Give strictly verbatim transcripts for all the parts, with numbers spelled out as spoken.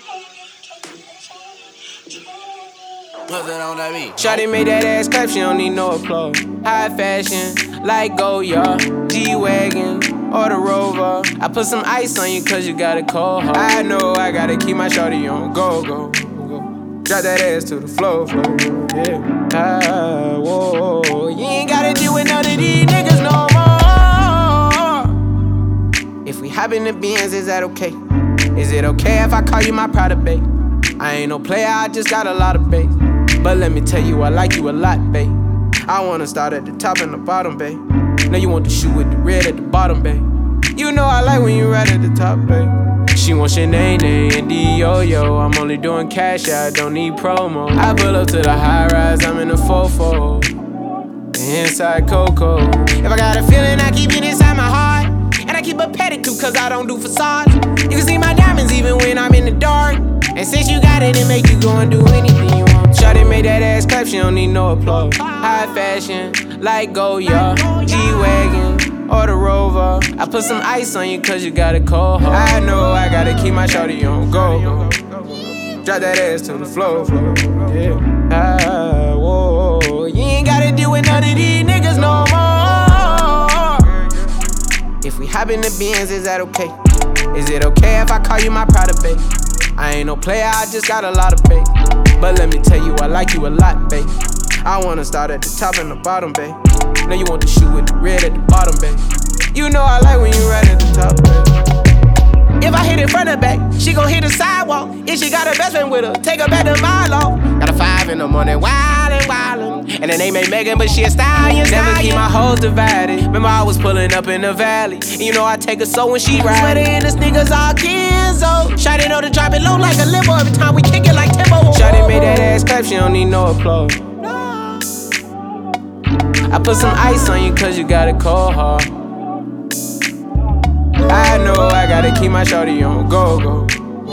Shawty made that ass clap, she don't need no applause. High fashion, like Goya, G-Wagon, or the Rover. I put some ice on you cause you got a cold heart. I know I gotta keep my shawty on go, go, go. Drop that ass to the floor, floor, yeah. Ah, whoa, you ain't gotta deal with none of these niggas no more. If we hop in the Benz, is that okay? Is it okay if I call you my Prada babe? I ain't no player, I just got a lot of bass. But let me tell you, I like you a lot, babe. I wanna start at the top and the bottom, babe. Now you want the shoe with the red at the bottom, babe. You know I like when you right at the top, babe. She wants Shanae and D-Yo-Yo. I'm only doing cash, I don't need promo. I pull up to the high rise, I'm in the fofo. Inside Coco. If I got a feeling, I keep it inside my heart. And I keep a pedicure cause I don't do facades. You can see my diamonds even when I'm in the dark. And since you got it, it make you go and do anything you want. Shawty made that ass clap, she don't need no applause. High fashion, like Goya, G-Wagon, or the Rover. I put some ice on you cause you got a cold heart. I know I gotta keep my shawty on go, go. Drop that ass to the floor, floor, yeah. Ah, whoa, you ain't gotta deal with none of these niggas no more. If we hop in the Benz, is that okay? Is it okay if I call you my Prada babe? I ain't no player, I just got a lot of bass. But let me tell you, I like you a lot, babe. I wanna start at the top and the bottom, babe. Now you want the shoe with the red at the bottom, babe. You know I like when you right at the top, babe. If I hit it front and back, she gon' hit the sidewalk. If she got her best friend with her, take her back to Milo. Got a five in the morning, wildin', wildin'. And the name ain't Megan, but she a stallion, stallion. Never keep my hoes divided. Remember I was pulling up in the valley. And you know I take her so when she ride. Sweater and the sneakers all Kenzo. Shawty know to drop it low like a limo. Every time we kick it like Timbo. Shawty made that ass clap, she don't need no applause. I put some ice on you cause you got a cold heart. I know I gotta keep my shawty on go, go.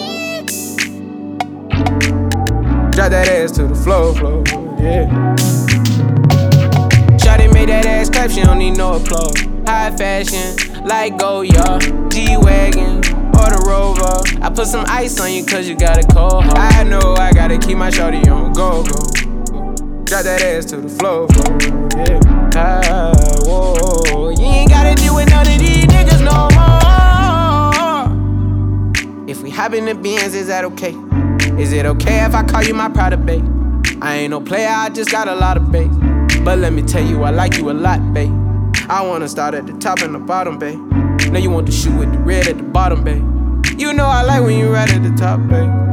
Drop that ass to the floor, floor, yeah. Shawty made that ass clap, she don't need no applause. High fashion, like Goya, G-Wagon, or the Rover. I put some ice on you cause you got a cold heart. I know I gotta keep my shawty on go, go. Drop that ass to the floor, floor, yeah. Ah, whoa, you ain't gotta deal with none of these niggas no more. If we hop in the Benz, is that okay? Is it okay if I call you my Prada babe? I ain't no player, I just got a lot of bass. But let me tell you, I like you a lot, babe. I wanna start at the top and the bottom, babe. Now you want the shoe with the red at the bottom, babe. You know I like when you right at the top, babe.